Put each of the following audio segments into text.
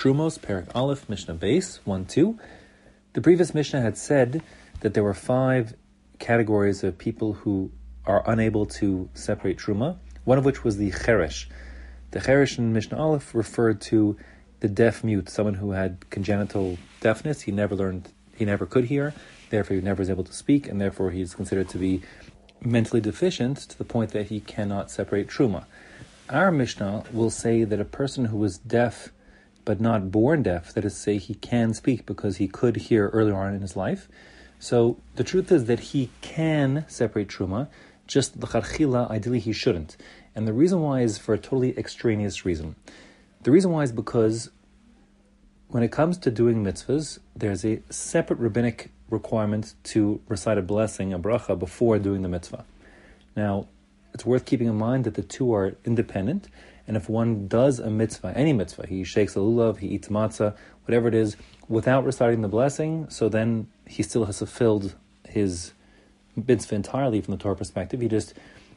Trumos, Perek Aleph, Mishnah Beis, 1-2. The previous Mishnah had said that there were 5 categories of people who are unable to separate Truma, one of which was the Cheresh. The Cheresh in Mishnah Aleph referred to the deaf mute, someone who had congenital deafness. He never could hear, therefore he never was able to speak, and therefore he's considered to be mentally deficient to the point that he cannot separate Truma. Our Mishnah will say that a person who was deaf but not born deaf, that is to say he can speak because he could hear earlier on in his life. So the truth is that he can separate Truma, just l'chadchila, ideally he shouldn't. And the reason why is for a totally extraneous reason. The reason why is because when it comes to doing mitzvahs, there's a separate rabbinic requirement to recite a blessing, a bracha, before doing the mitzvah. Now, it's worth keeping in mind that the two are independent, and if one does a mitzvah, any mitzvah, he shakes a lulav, he eats matzah, whatever it is, without reciting the blessing, so then he still has fulfilled his mitzvah entirely from the Torah perspective. He just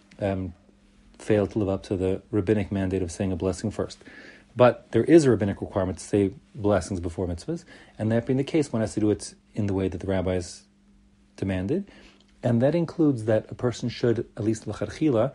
failed to live up to the rabbinic mandate of saying a blessing first. But there is a rabbinic requirement to say blessings before mitzvahs, and that being the case, one has to do it in the way that the rabbis demanded, and that includes that a person should, at least l'chadchila,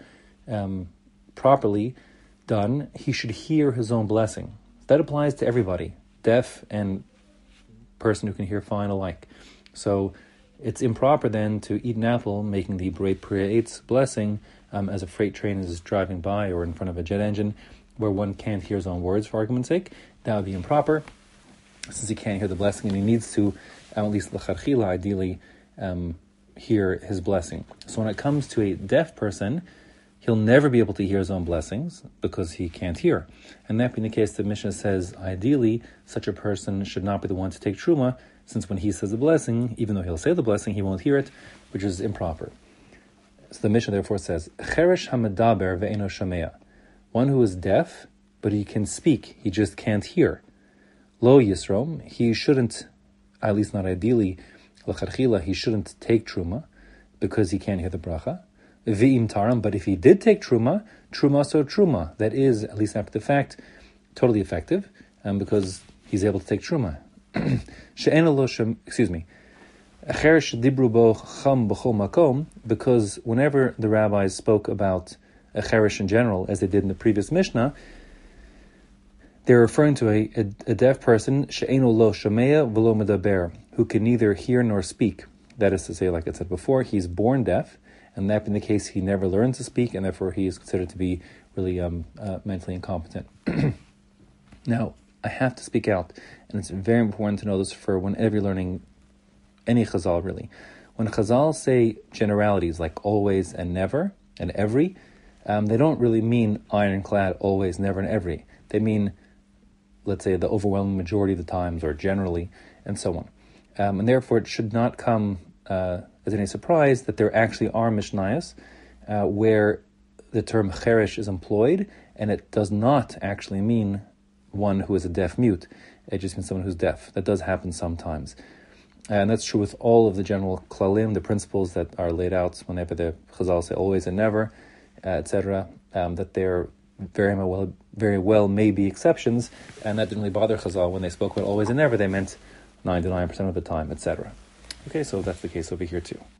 properly done, he should hear his own blessing. That applies to everybody, deaf and person who can hear fine alike. So it's improper then to eat an apple, making the Breit Priya Eitz blessing as a freight train is driving by or in front of a jet engine, where one can't hear his own words, for argument's sake. That would be improper, since he can't hear the blessing, and he needs to, at least l'chadchila, ideally, hear his blessing. So when it comes to a deaf person, he'll never be able to hear his own blessings because he can't hear. And that being the case, the Mishnah says, ideally, such a person should not be the one to take Truma, since when he says the blessing, even though he'll say the blessing, he won't hear it, which is improper. So the Mishnah therefore says, Cheresh hamedaber ve'eno shamea, one who is deaf, but he can speak, he just can't hear. Lo yisrom, he shouldn't, at least not ideally, l'chadchila, he shouldn't take Truma, because he can't hear the bracha. V'im taram, but if he did take Truma, Truma so Truma, that is, at least after the fact, totally effective, because he's able to take Truma. Because whenever the rabbis spoke about a cheresh in general, as they did in the previous Mishnah, they're referring to a deaf person, she'enu lo shamea v'lo medaber, who can neither hear nor speak. That is to say, like I said before, he's born deaf, and that being the case, he never learned to speak, and therefore he is considered to be really mentally incompetent. Now, I have to speak out, and it's very important to know this for whenever you're learning any chazal, really. When chazal say generalities like always and never and every, they don't really mean ironclad, always, never, and every. They mean, let's say, the overwhelming majority of the times, or generally, and so on. And therefore, it should not come as any surprise that there actually are mishnayos where the term cheresh is employed, and it does not actually mean one who is a deaf mute. It just means someone who's deaf. That does happen sometimes. And that's true with all of the general klalim, the principles that are laid out whenever the chazal say always and never, etc., that there very well may be exceptions, and that didn't really bother chazal when they spoke about always and never. They meant 99% of the time, etc. Okay, so that's the case over here too.